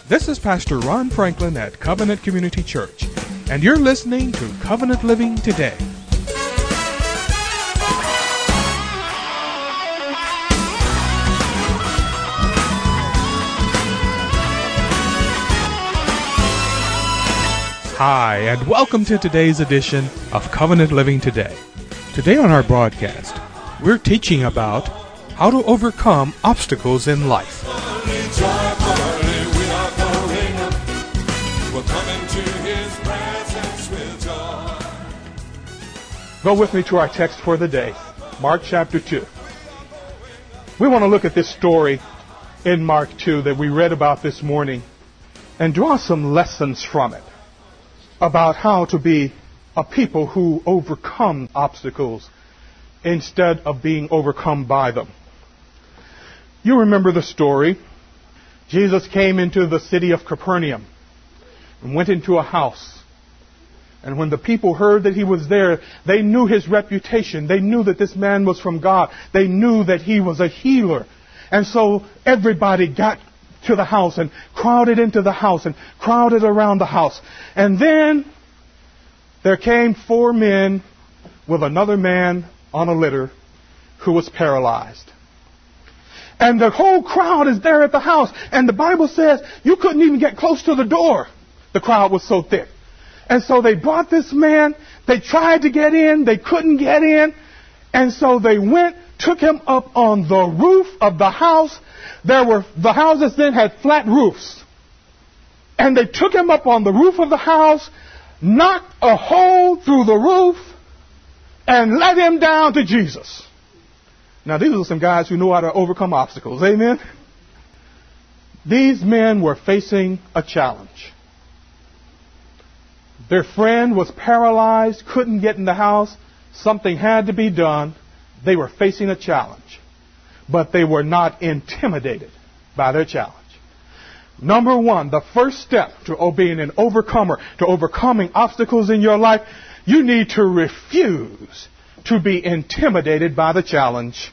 This is Pastor Ron Franklin at Covenant Community Church, and you're listening to Covenant Living Today. Hi, and welcome to today's edition of Covenant Living Today. Today on our broadcast, we're teaching about how to overcome obstacles in life. Go with me to our text for the day, Mark chapter 2. We want to look at this story in Mark 2 that we read about this morning and draw some lessons from it about how to be a people who overcome obstacles instead of being overcome by them. You remember the story. Jesus came into the city of Capernaum and went into a house. And when the people heard that he was there, they knew his reputation. They knew that this man was from God. They knew that he was a healer. And so everybody got to the house and crowded into the house and crowded around the house. And then there came 4 men with another man on a litter who was paralyzed. And the whole crowd is there at the house. And the Bible says you couldn't even get close to the door. The crowd was so thick. And so they brought this man. They tried to get in. They couldn't get in. And so they went, took him up on the roof of the house. The houses then had flat roofs. And they took him up on the roof of the house, knocked a hole through the roof, and let him down to Jesus. Now, these are some guys who know how to overcome obstacles. Amen? These men were facing a challenge. Their friend was paralyzed, couldn't get in the house. Something had to be done. They were facing a challenge. But they were not intimidated by their challenge. Number one, the first step to being an overcomer, to overcoming obstacles in your life, you need to refuse to be intimidated by the challenge.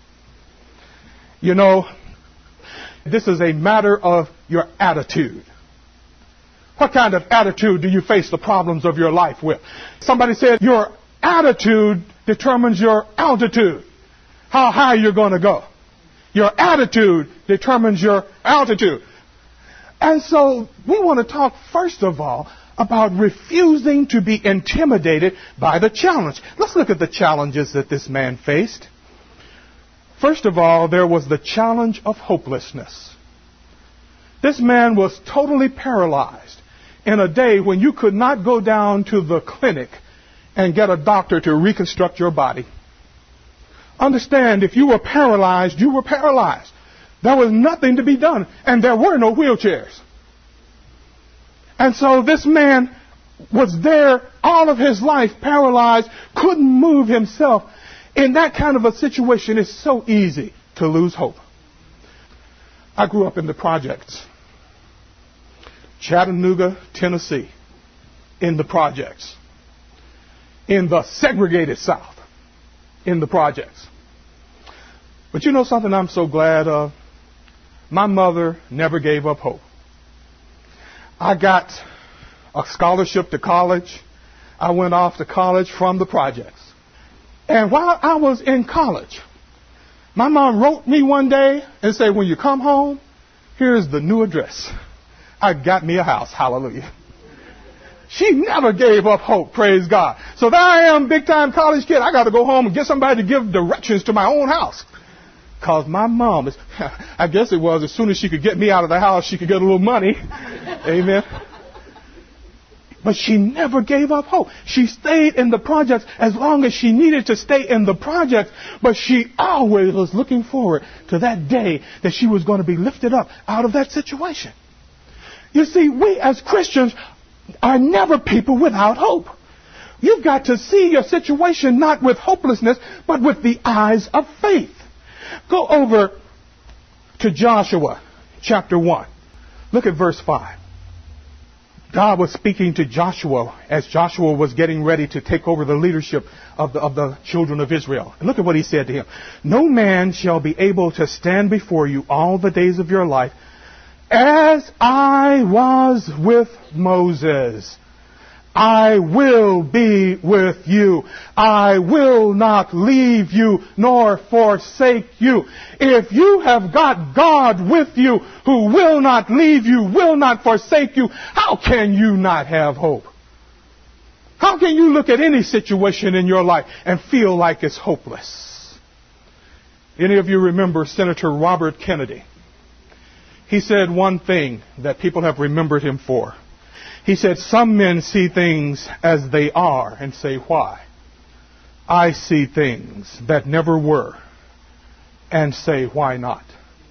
You know, this is a matter of your attitude. What kind of attitude do you face the problems of your life with? Somebody said your attitude determines your altitude, how high you're going to go. Your attitude determines your altitude. And so we want to talk first of all about refusing to be intimidated by the challenge. Let's look at the challenges that this man faced. First of all, there was the challenge of hopelessness. This man was totally paralyzed in a day when you could not go down to the clinic and get a doctor to reconstruct your body. Understand, if you were paralyzed, you were paralyzed. There was nothing to be done, and there were no wheelchairs. And so this man was there all of his life, paralyzed, couldn't move himself. In that kind of a situation, it's so easy to lose hope. I grew up in the projects. Chattanooga, Tennessee, in the projects. In the segregated South, in the projects. But you know something I'm so glad of? My mother never gave up hope. I got a scholarship to college. I went off to college from the projects. And while I was in college, my mom wrote me one day and said, when you come home, here's the new address. I got me a house. Hallelujah. She never gave up hope. Praise God. So there I am, big-time college kid. I got to go home and get somebody to give directions to my own house. Because my mom, I guess it was, as soon as she could get me out of the house, she could get a little money. Amen. But she never gave up hope. She stayed in the projects as long as she needed to stay in the projects. But she always was looking forward to that day that she was going to be lifted up out of that situation. You see, we as Christians are never people without hope. You've got to see your situation not with hopelessness, but with the eyes of faith. Go over to Joshua chapter 1. Look at verse 5. God was speaking to Joshua as Joshua was getting ready to take over the leadership of the children of Israel. And look at what he said to him. No man shall be able to stand before you all the days of your life. As I was with Moses, I will be with you. I will not leave you nor forsake you. If you have got God with you, who will not leave you, will not forsake you, how can you not have hope? How can you look at any situation in your life and feel like it's hopeless? Any of you remember Senator Robert Kennedy? He said one thing that people have remembered him for. He said, some men see things as they are and say, why? I see things that never were and say, why not?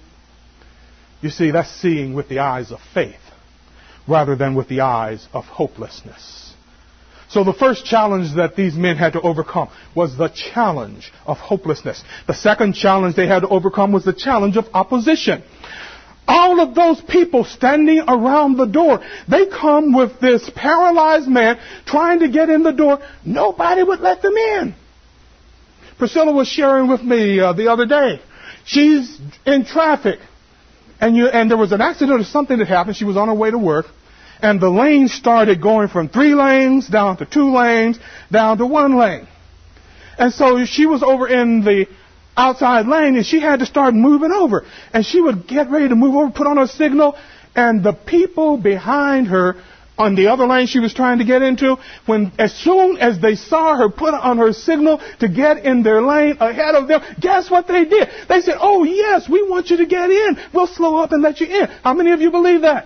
You see, that's seeing with the eyes of faith rather than with the eyes of hopelessness. So the first challenge that these men had to overcome was the challenge of hopelessness. The second challenge they had to overcome was the challenge of opposition. All of those people standing around the door, they come with this paralyzed man trying to get in the door. Nobody would let them in. Priscilla was sharing with me the other day. She's in traffic, and there was an accident or something that happened. She was on her way to work, and the lanes started going from 3 lanes down to 2 lanes down to 1 lane. And so she was over in the outside lane, and she had to start moving over. And she would get ready to move over, put on her signal, and the people behind her on the other lane she was trying to get into, as soon as they saw her put on her signal to get in their lane ahead of them, guess what they did? They said, oh yes, we want you to get in. We'll slow up and let you in. How many of you believe that?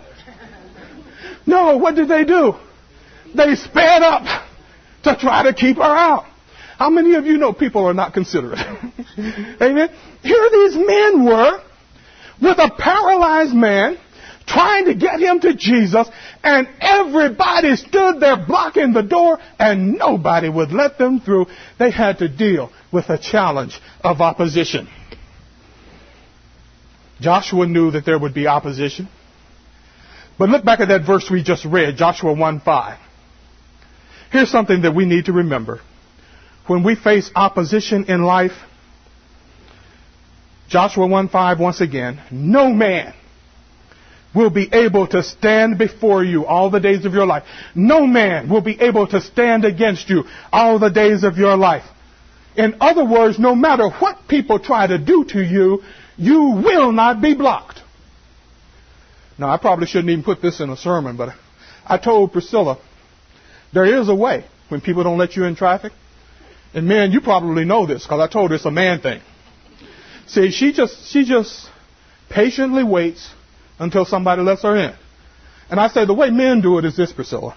No, what did they do? They sped up to try to keep her out. How many of you know people are not considerate? Amen. Here these men were with a paralyzed man trying to get him to Jesus, and everybody stood there blocking the door, and nobody would let them through. They had to deal with a challenge of opposition. Joshua knew that there would be opposition. But look back at that verse we just read, Joshua 1:5. Here's something that we need to remember. When we face opposition in life, Joshua 1:5 once again, no man will be able to stand before you all the days of your life. No man will be able to stand against you all the days of your life. In other words, no matter what people try to do to you, you will not be blocked. Now, I probably shouldn't even put this in a sermon, but I told Priscilla, there is a way when people don't let you in traffic. And men, you probably know this because I told her it's a man thing. See, she just patiently waits until somebody lets her in. And I say the way men do it is this, Priscilla.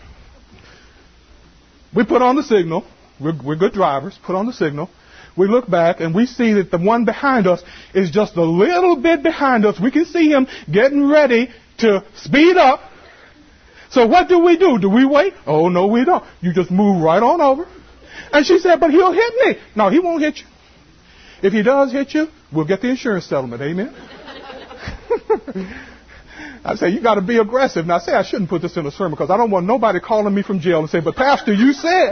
We put on the signal. We're good drivers. Put on the signal. We look back and we see that the one behind us is just a little bit behind us. We can see him getting ready to speed up. So what do? Do we wait? Oh, no, we don't. You just move right on over. And she said, but he'll hit me. No, he won't hit you. If he does hit you, we'll get the insurance settlement. Amen? I say, you got to be aggressive. Now, I say I shouldn't put this in a sermon because I don't want nobody calling me from jail and say, but Pastor, you said.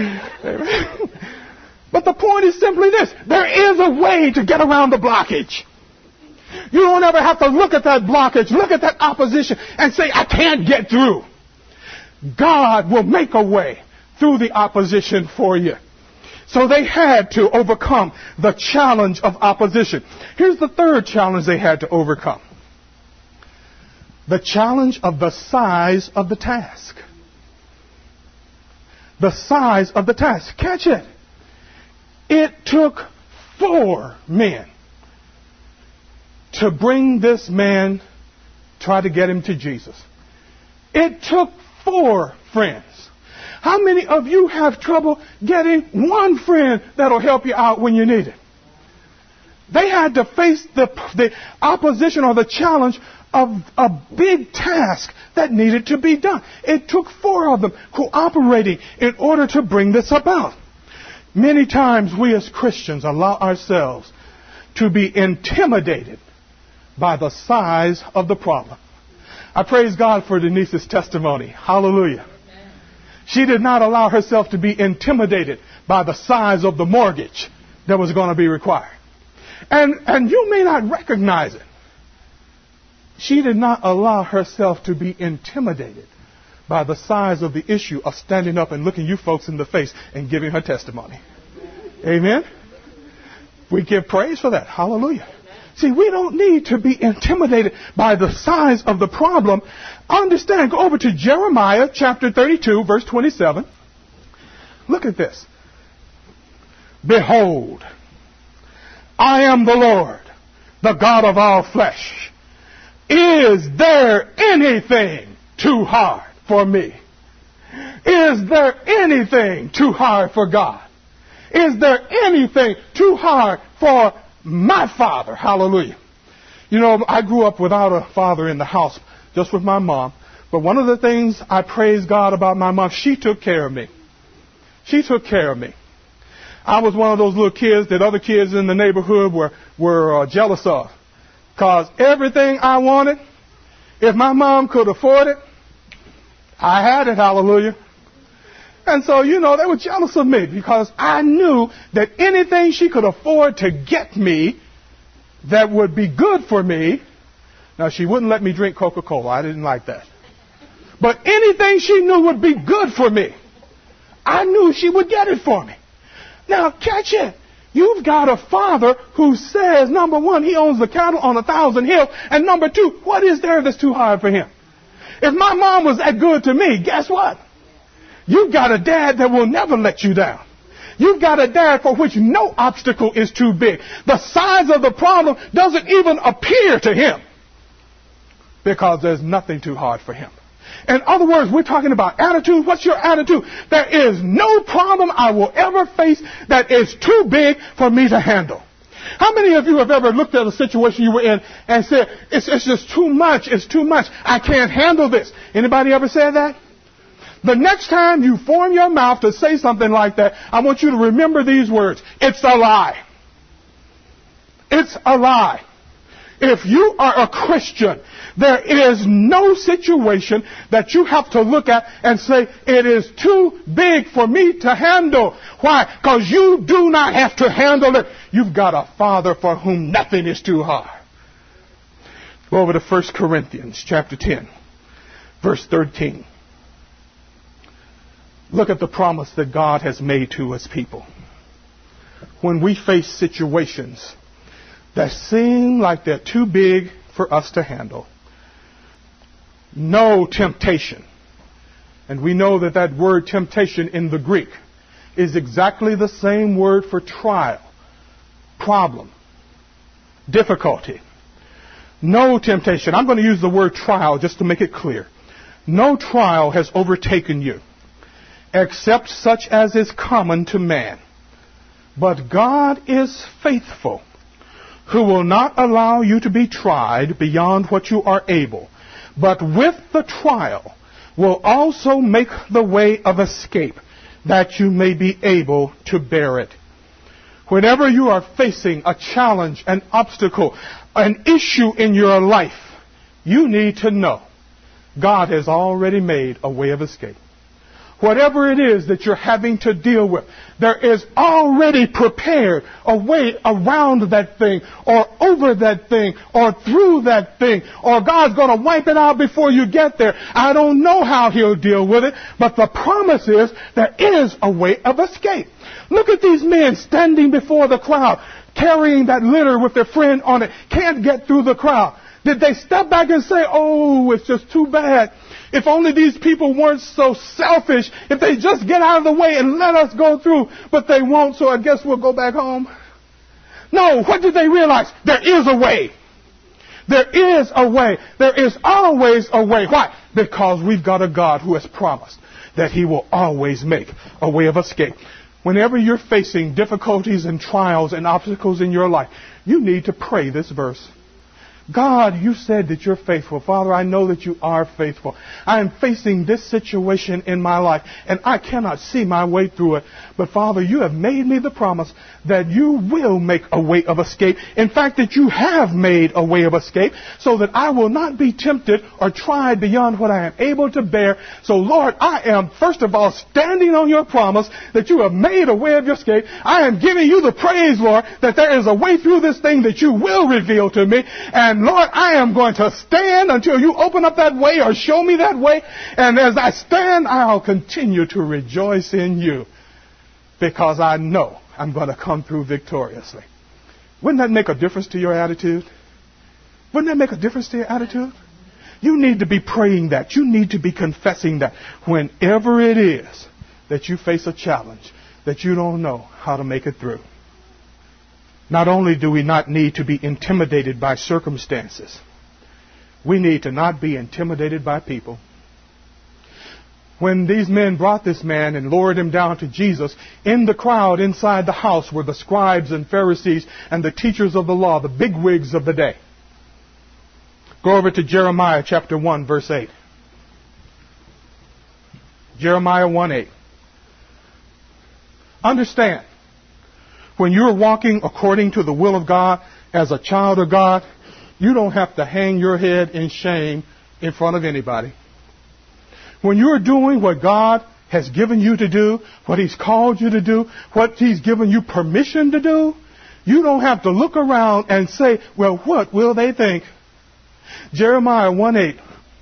But the point is simply this. There is a way to get around the blockage. You don't ever have to look at that blockage, look at that opposition, and say, I can't get through. God will make a way through the opposition for you. So they had to overcome the challenge of opposition. Here's the third challenge they had to overcome. The challenge of the size of the task. The size of the task. Catch it. It took 4 men to bring this man, try to get him to Jesus. It took 4 friends. How many of you have trouble getting one friend that'll help you out when you need it? They had to face the opposition or the challenge of a big task that needed to be done. It took 4 of them cooperating in order to bring this about. Many times we as Christians allow ourselves to be intimidated by the size of the problem. I praise God for Denise's testimony. Hallelujah. She did not allow herself to be intimidated by the size of the mortgage that was going to be required. And you may not recognize it. She did not allow herself to be intimidated by the size of the issue of standing up and looking you folks in the face and giving her testimony. Amen? We give praise for that. Hallelujah. See, we don't need to be intimidated by the size of the problem. Understand, go over to Jeremiah chapter 32, verse 27. Look at this. Behold, I am the Lord, the God of all flesh. Is there anything too hard for me? Is there anything too hard for God? Is there anything too hard for my Father? Hallelujah. You know, I grew up without a father in the house, just with my mom. But one of the things I praise God about my mom, she took care of me. She took care of me. I was one of those little kids that other kids in the neighborhood were jealous of. Because everything I wanted, if my mom could afford it, I had it, hallelujah. And so, you know, they were jealous of me because I knew that anything she could afford to get me that would be good for me. Now, she wouldn't let me drink Coca-Cola. I didn't like that. But anything she knew would be good for me, I knew she would get it for me. Now, catch it. You've got a father who says, number one, he owns the cattle on 1,000 hills. And number two, what is there that's too hard for him? If my mom was that good to me, guess what? You've got a dad that will never let you down. You've got a dad for which no obstacle is too big. The size of the problem doesn't even appear to him because there's nothing too hard for him. In other words, we're talking about attitude. What's your attitude? There is no problem I will ever face that is too big for me to handle. How many of you have ever looked at a situation you were in and said, it's just too much, it's too much, I can't handle this? Anybody ever said that? The next time you form your mouth to say something like that, I want you to remember these words. It's a lie. It's a lie. If you are a Christian, there is no situation that you have to look at and say, it is too big for me to handle. Why? Because you do not have to handle it. You've got a Father for whom nothing is too hard. Go over to 1 Corinthians chapter 10, verse 13. Look at the promise that God has made to His people. When we face situations that seem like they're too big for us to handle, no temptation, and we know that that word temptation in the Greek is exactly the same word for trial, problem, difficulty. No temptation. I'm going to use the word trial just to make it clear. No trial has overtaken you except such as is common to man. But God is faithful, who will not allow you to be tried beyond what you are able, but with the trial will also make the way of escape, that you may be able to bear it. Whenever you are facing a challenge, an obstacle, an issue in your life, you need to know God has already made a way of escape. Whatever it is that you're having to deal with, there is already prepared a way around that thing, or over that thing, or through that thing, or God's going to wipe it out before you get there. I don't know how He'll deal with it, but the promise is there is a way of escape. Look at these men standing before the crowd, carrying that litter with their friend on it, can't get through the crowd. Did they step back and say, oh, it's just too bad? If only these people weren't so selfish, if they just get out of the way and let us go through, but they won't, so I guess we'll go back home. No, what did they realize? There is a way. There is a way. There is always a way. Why? Because we've got a God who has promised that He will always make a way of escape. Whenever you're facing difficulties and trials and obstacles in your life, you need to pray this verse. God, you said that you're faithful. Father, I know that you are faithful. I am facing this situation in my life, and I cannot see my way through it. But Father, you have made me the promise that you will make a way of escape. In fact, that you have made a way of escape so that I will not be tempted or tried beyond what I am able to bear. So, Lord, I am, first of all, standing on your promise that you have made a way of escape. I am giving you the praise, Lord, that there is a way through this thing that you will reveal to me. And And Lord, I am going to stand until you open up that way or show me that way. And as I stand, I'll continue to rejoice in you because I know I'm going to come through victoriously. Wouldn't that make a difference to your attitude? Wouldn't that make a difference to your attitude? You need to be praying that. You need to be confessing that whenever it is that you face a challenge that you don't know how to make it through. Not only do we not need to be intimidated by circumstances, we need to not be intimidated by people. When these men brought this man and lowered him down to Jesus, in the crowd inside the house were the scribes and Pharisees and the teachers of the law, the bigwigs of the day. Go over to Jeremiah chapter 1, verse 8. Jeremiah 1:8. Understand, when you're walking according to the will of God as a child of God, you don't have to hang your head in shame in front of anybody. When you're doing what God has given you to do, what He's called you to do, what He's given you permission to do, you don't have to look around and say, well, what will they think? Jeremiah 1:8.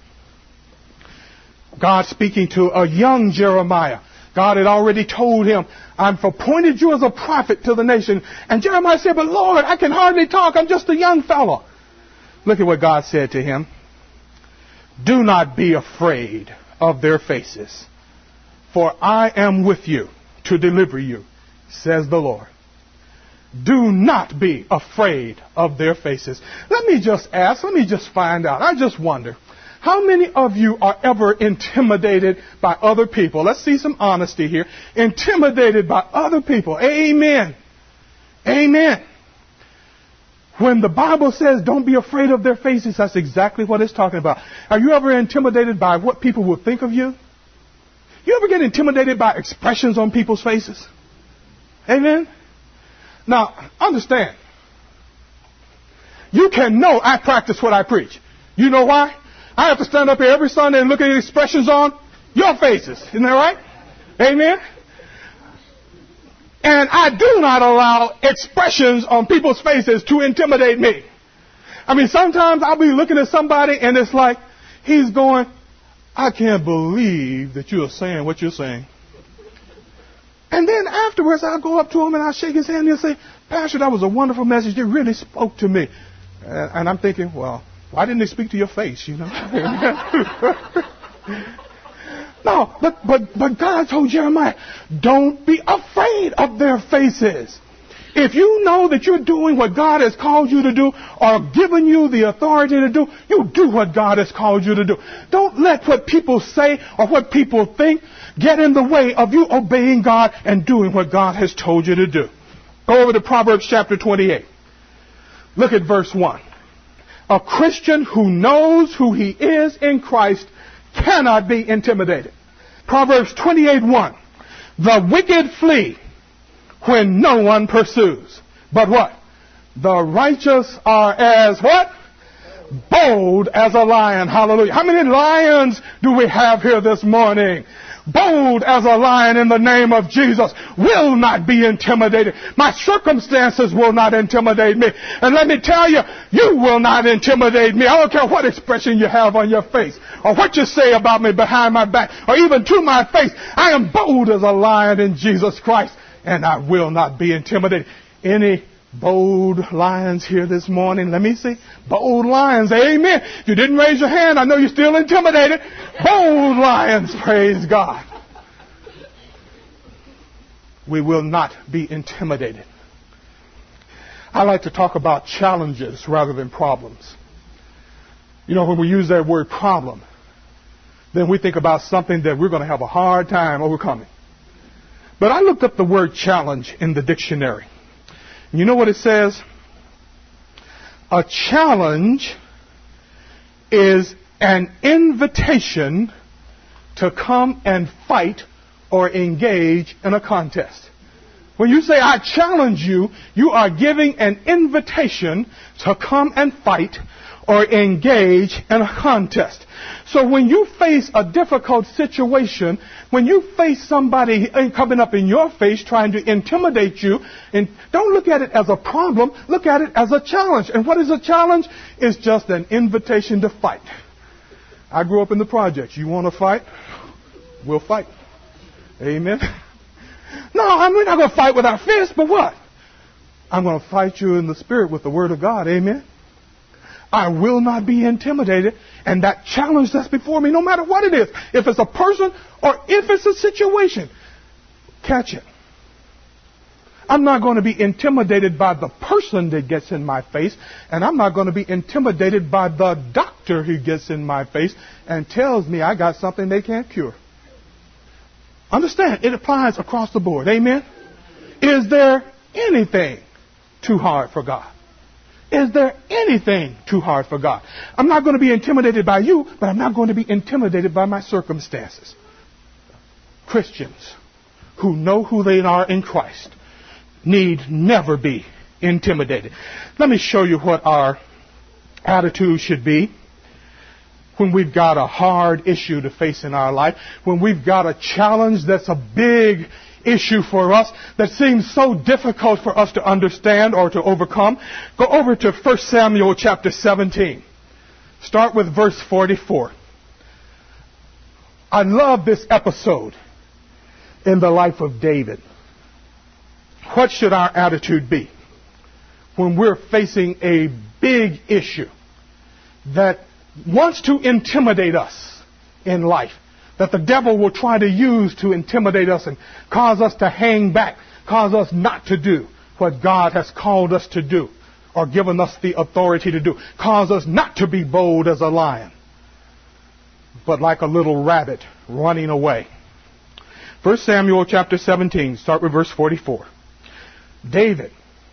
God speaking to a young Jeremiah. God had already told him, I've appointed you as a prophet to the nation. And Jeremiah said, but Lord, I can hardly talk. I'm just a young fellow. Look at what God said to him. Do not be afraid of their faces, for I am with you to deliver you, says the Lord. Do not be afraid of their faces. Let me just ask, let me just find out. I just wonder, how many of you are ever intimidated by other people? Let's see some honesty here. Intimidated by other people. Amen. Amen. When the Bible says don't be afraid of their faces, that's exactly what it's talking about. Are you ever intimidated by what people will think of you? You ever get intimidated by expressions on people's faces? Amen. Now, understand. You can know I practice what I preach. You know why? I have to stand up here every Sunday and look at the expressions on your faces. Isn't that right? Amen? And I do not allow expressions on people's faces to intimidate me. I mean, sometimes I'll be looking at somebody and it's like, he's going, I can't believe that you are saying what you're saying. And then afterwards, I'll go up to him and I'll shake his hand and he'll say, Pastor, that was a wonderful message. It really spoke to me. And I'm thinking, well, why didn't they speak to your face, you know? No, but God told Jeremiah, don't be afraid of their faces. If you know that you're doing what God has called you to do or given you the authority to do, you do what God has called you to do. Don't let what people say or what people think get in the way of you obeying God and doing what God has told you to do. Go over to Proverbs chapter 28. Look at verse 1. A Christian who knows who he is in Christ cannot be intimidated. Proverbs 28:1. The wicked flee when no one pursues. But what? The righteous are as what? Bold as a lion. Hallelujah. How many lions do we have here this morning? Bold as a lion in the name of Jesus. Will not be intimidated. My circumstances will not intimidate me. And let me tell you, you will not intimidate me. I don't care what expression you have on your face or what you say about me behind my back or even to my face. I am bold as a lion in Jesus Christ and I will not be intimidated. Any bold lions here this morning? Let me see. Bold lions. Amen. If you didn't raise your hand, I know you're still intimidated. Bold lions. Praise God. We will not be intimidated. I like to talk about challenges rather than problems. You know, when we use that word problem, then we think about something that we're going to have a hard time overcoming. But I looked up the word challenge in the dictionary. You know what it says? A challenge is an invitation to come and fight or engage in a contest. When you say, I challenge you, you are giving an invitation to come and fight or engage in a contest. So when you face a difficult situation, when you face somebody coming up in your face trying to intimidate you, and don't look at it as a problem, look at it as a challenge. And what is a challenge? It's just an invitation to fight. I grew up in the projects. You want to fight? We'll fight. Amen. No, we're not going to fight with our fists, but what? I'm going to fight you in the spirit with the word of God. Amen. I will not be intimidated, and that challenge that's before me, no matter what it is, if it's a person or if it's a situation, catch it. I'm not going to be intimidated by the person that gets in my face, and I'm not going to be intimidated by the doctor who gets in my face and tells me I got something they can't cure. Understand, it applies across the board. Amen? Is there anything too hard for God? Is there anything too hard for God? I'm not going to be intimidated by you, but I'm not going to be intimidated by my circumstances. Christians who know who they are in Christ need never be intimidated. Let me show you what our attitude should be when we've got a hard issue to face in our life, when we've got a challenge that's a big issue for us that seems so difficult for us to understand or to overcome. Go over to 1 Samuel chapter 17. Start with verse 44. I love this episode in the life of David. What should our attitude be when we're facing a big issue that wants to intimidate us in life, that the devil will try to use to intimidate us and cause us to hang back, cause us not to do what God has called us to do or given us the authority to do, cause us not to be bold as a lion, but like a little rabbit running away. 1 Samuel chapter 17, start with verse 44. David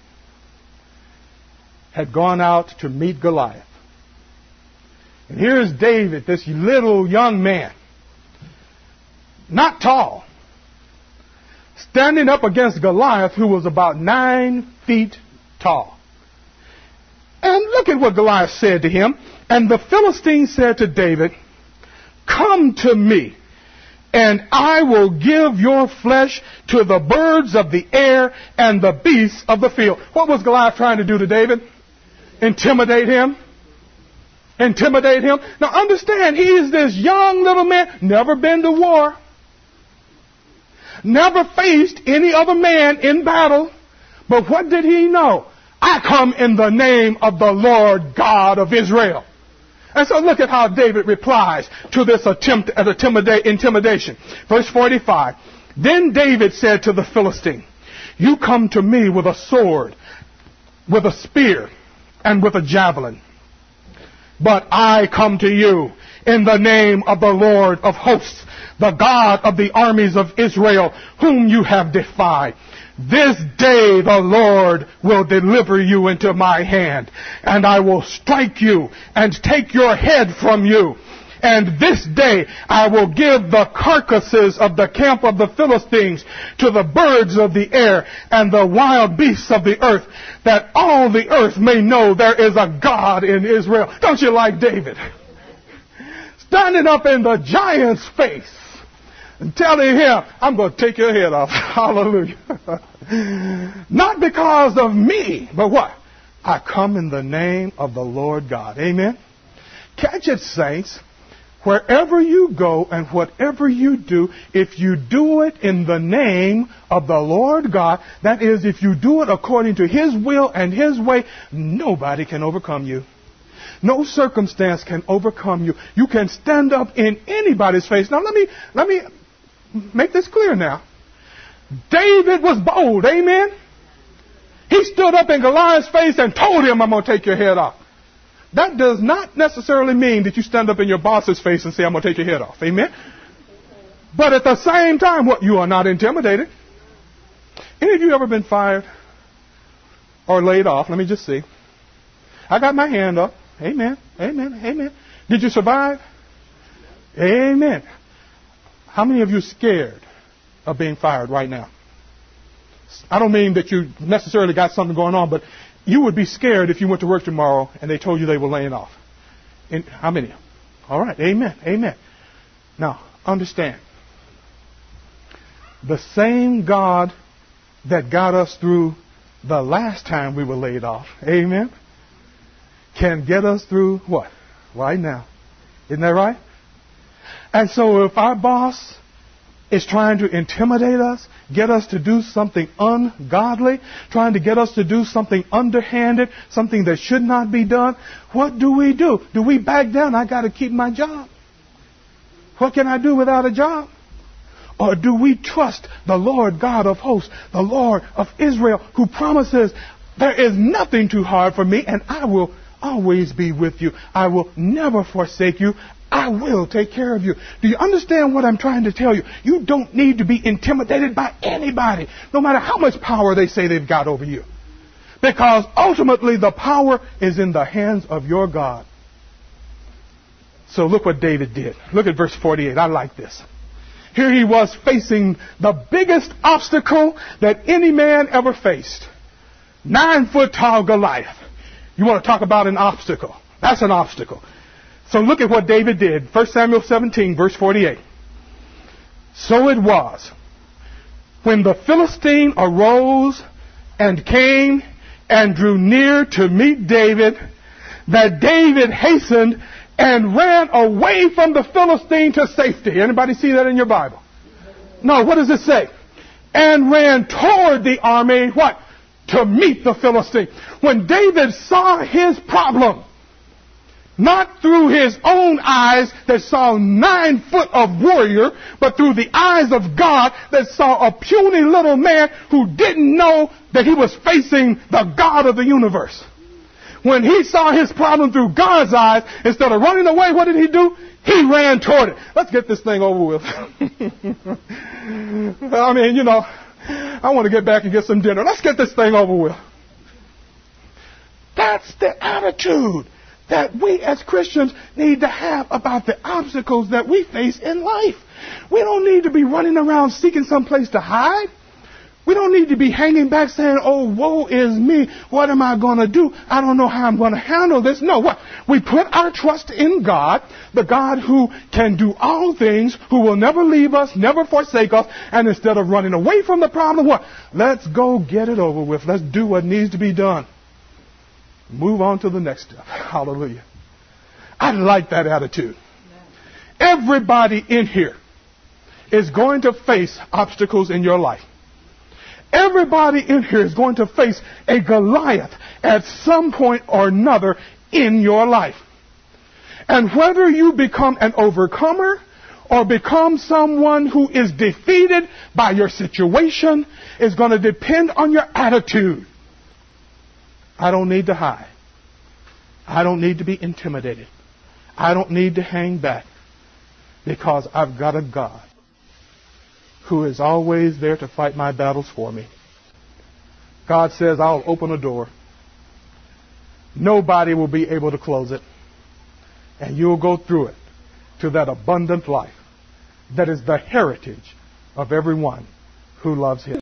had gone out to meet Goliath. And here's David, this little young man, not tall, standing up against Goliath, who was about 9 feet tall. And look at what Goliath said to him. And the Philistine said to David, "Come to me, and I will give your flesh to the birds of the air and the beasts of the field." What was Goliath trying to do to David? Intimidate him. Intimidate him. Now understand, he is this young little man, never been to war, never faced any other man in battle. But what did he know? I come in the name of the Lord God of Israel. And so look at how David replies to this attempt at intimidation. Verse 45. Then David said to the Philistine, "You come to me with a sword, with a spear, and with a javelin. But I come to you in the name of the Lord of hosts, the God of the armies of Israel, whom you have defied. This day the Lord will deliver you into my hand, and I will strike you and take your head from you. And this day I will give the carcasses of the camp of the Philistines to the birds of the air and the wild beasts of the earth, that all the earth may know there is a God in Israel." Don't you like David? Standing up in the giant's face and telling him, "I'm going to take your head off." Hallelujah. Not because of me, but what? I come in the name of the Lord God. Amen. Catch it, saints. Wherever you go and whatever you do, if you do it in the name of the Lord God, that is, if you do it according to His will and His way, nobody can overcome you. No circumstance can overcome you. You can stand up in anybody's face. Now let me make this clear now. David was bold, amen? He stood up in Goliath's face and told him, "I'm going to take your head off." That does not necessarily mean that you stand up in your boss's face and say, "I'm going to take your head off." Amen? But at the same time, what? You are not intimidated. Any of you ever been fired or laid off? Let me just see. I got my hand up. Amen. Amen. Amen. Did you survive? Amen. How many of you are scared of being fired right now? I don't mean that you necessarily got something going on, but you would be scared if you went to work tomorrow and they told you they were laying off. And how many? All right. Amen. Amen. Now, understand. The same God that got us through the last time we were laid off, amen, can get us through what? Right now. Isn't that right? And so if our boss is trying to intimidate us, get us to do something ungodly, trying to get us to do something underhanded, something that should not be done, what do? Do we back down? I got to keep my job. What can I do without a job? Or do we trust the Lord God of hosts, the Lord of Israel, who promises there is nothing too hard for me and I will always be with you. I will never forsake you. I will take care of you. Do you understand what I'm trying to tell you? You don't need to be intimidated by anybody, no matter how much power they say they've got over you. Because ultimately the power is in the hands of your God. So look what David did. Look at verse 48. I like this. Here he was facing the biggest obstacle that any man ever faced. 9-foot tall Goliath. You want to talk about an obstacle? That's an obstacle. So look at what David did. 1 Samuel 17, verse 48. So it was, when the Philistine arose and came and drew near to meet David, that David hastened and ran away from the Philistine to safety. Anybody see that in your Bible? No, what does it say? And ran toward the army, what? To meet the Philistine. When David saw his problem, not through his own eyes that saw 9 foot of warrior, but through the eyes of God that saw a puny little man who didn't know that he was facing the God of the universe. When he saw his problem through God's eyes, instead of running away, what did he do? He ran toward it. Let's get this thing over with. I mean, I want to get back and get some dinner. Let's get this thing over with. That's the attitude that we as Christians need to have about the obstacles that we face in life. We don't need to be running around seeking some place to hide. We don't need to be hanging back saying, oh, woe is me. What am I going to do? I don't know how I'm going to handle this. No, what? We put our trust in God, the God who can do all things, who will never leave us, never forsake us. And instead of running away from the problem, what? Let's go get it over with. Let's do what needs to be done. Move on to the next step. Hallelujah. I like that attitude. Everybody in here is going to face obstacles in your life. Everybody in here is going to face a Goliath at some point or another in your life. And whether you become an overcomer or become someone who is defeated by your situation is going to depend on your attitude. I don't need to hide. I don't need to be intimidated. I don't need to hang back because I've got a God who is always there to fight my battles for me. God says, I'll open a door. Nobody will be able to close it. And you'll go through it to that abundant life that is the heritage of everyone who loves Him.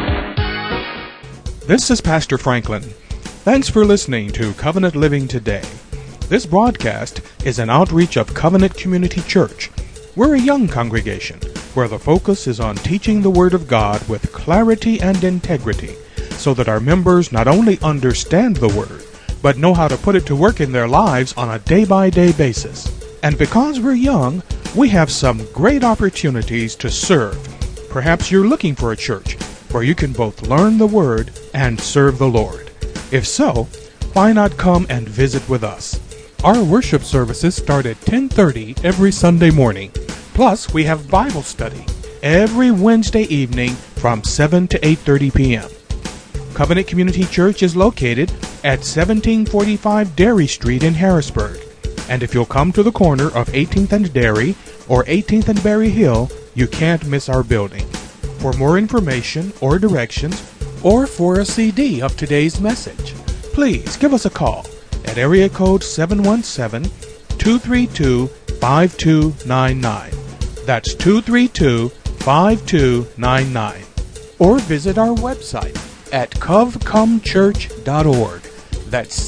This is Pastor Franklin. Thanks for listening to Covenant Living Today. This broadcast is an outreach of Covenant Community Church. We're a young congregation where the focus is on teaching the Word of God with clarity and integrity so that our members not only understand the Word, but know how to put it to work in their lives on a day-by-day basis. And because we're young, we have some great opportunities to serve. Perhaps you're looking for a church where you can both learn the Word and serve the Lord. If so, why not come and visit with us? Our worship services start at 10:30 every Sunday morning. Plus, we have Bible study every Wednesday evening from 7 to 8:30 p.m. Covenant Community Church is located at 1745 Dairy Street in Harrisburg. And if you'll come to the corner of 18th and Dairy or 18th and Berry Hill, you can't miss our building. For more information or directions, or for a CD of today's message, please give us a call at area code 717-232-5299. That's 232-5299. or visit our website at covcomchurch.org. That's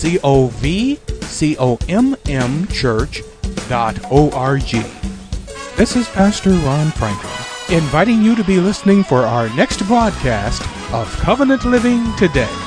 COVCOMM church.org. This is Pastor Ron Franklin, inviting you to be listening for our next broadcast of Covenant Living Today.